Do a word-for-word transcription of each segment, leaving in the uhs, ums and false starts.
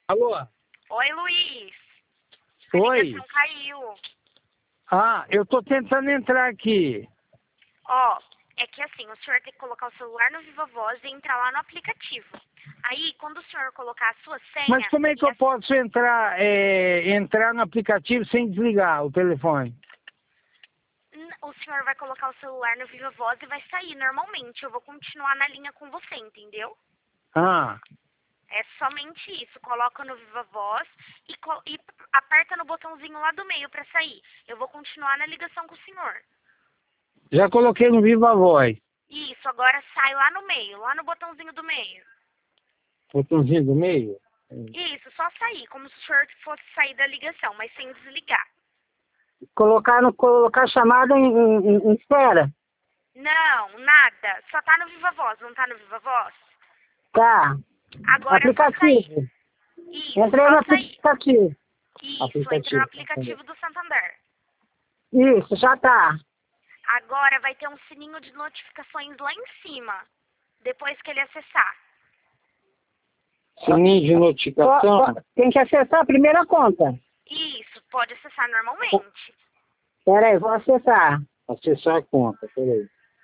Alô? Oi, Luiz. A Oi. ligação caiu. Ah, eu tô tentando entrar aqui. Ó, é que assim, o senhor tem que colocar o celular no Viva Voz e entrar lá no aplicativo. Aí, quando o senhor colocar a sua senha... Mas como é que e eu a- posso entrar, é, entrar no aplicativo sem desligar o telefone? N- O senhor vai colocar o celular no Viva Voz e vai sair normalmente. Eu vou continuar na linha com você, entendeu? Ah, É somente isso. Coloca no Viva Voz e, co- e aperta no botãozinho lá do meio pra sair. Eu vou continuar na ligação com o senhor. já coloquei no Viva Voz. Isso, agora sai lá no meio, lá no botãozinho do meio. Botãozinho do meio? Isso, só sair, como se o senhor fosse sair da ligação, mas sem desligar. Colocar, no, colocar a chamada em, em, em espera. Não, nada. Só tá no Viva Voz, não tá no Viva Voz? Tá. Agora é só sair. Aplicativo. Isso, Entrei no só sair. aplicativo. Isso, Aplicativo. entra no aplicativo do Santander. Isso, já tá. Agora vai ter um sininho de notificações lá em cima, depois que ele acessar. Sininho de Ó, notificação? ó, tem que acessar a primeira conta. Isso, pode acessar normalmente. Pera aí, vou acessar. Acessar a conta, peraí.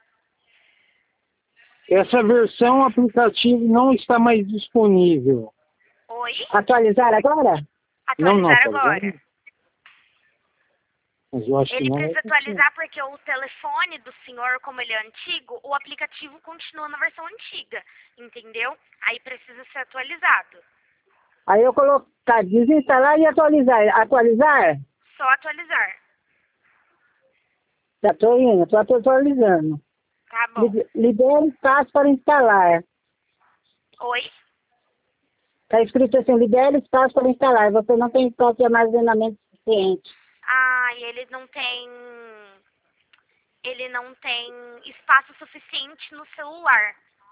Essa versão aplicativo não está mais disponível. Oi? Atualizar agora? Não, não, Atualizar tá agora. vendo? Mas eu acho que Ele não. precisa atualizar porque o telefone do senhor, como ele é antigo, o aplicativo continua na versão antiga, entendeu? Aí precisa ser atualizado. Aí eu coloco, tá, desinstalar e atualizar. Atualizar? Só atualizar. Já tô indo, tô atualizando. Tá bom. Libe- Libere espaço para instalar. Oi? Tá escrito assim, libere espaço para instalar. Você não tem espaço de armazenamento suficiente. Ah, e ele não tem... Ele não tem espaço suficiente no celular.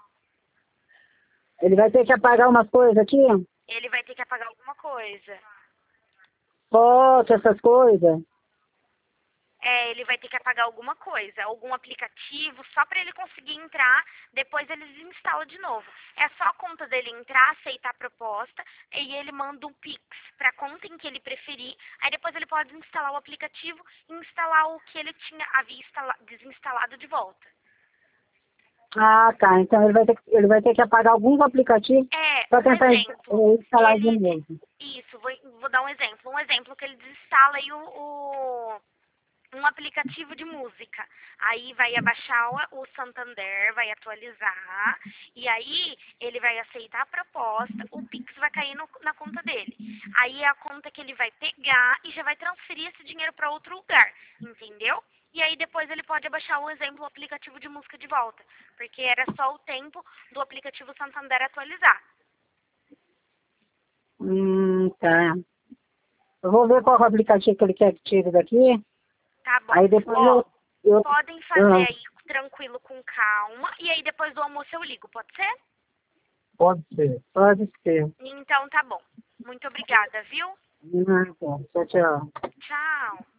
Ele vai ter que apagar umas coisas aqui, Ele vai ter que apagar alguma coisa. foto, essas coisas. É, ele vai ter que apagar alguma coisa, algum aplicativo, só para ele conseguir entrar, depois ele desinstala de novo. É só a conta dele entrar, aceitar a proposta, e ele manda um Pix para a conta em que ele preferir, aí depois ele pode instalar o aplicativo e instalar o que ele tinha havia instala- desinstalado de volta. Ah, tá. Então ele vai ter, que- ele vai ter que apagar alguns aplicativos É, para um tentar exemplo, instalar de ele... novo. Isso, vou, vou dar um exemplo. Um exemplo que ele desinstala aí o... o um aplicativo de música. Aí vai abaixar o, o Santander, vai atualizar, e aí ele vai aceitar a proposta, o Pix vai cair no- na conta dele. Aí é a conta que ele vai pegar e já vai transferir esse dinheiro para outro lugar, entendeu? E aí depois ele pode abaixar o exemplo, o aplicativo de música de volta, porque era só o tempo do aplicativo Santander atualizar. Hum, tá. Eu vou ver qual é o aplicativo que ele quer que tire daqui. Tá bom. Aí depois Ó, eu... eu podem fazer ah, aí tranquilo, com calma, e aí depois do almoço eu ligo, pode ser? Pode ser. pode ser. Então tá bom. Muito obrigada, viu? Ah, tá. Tchau, tchau. Tchau.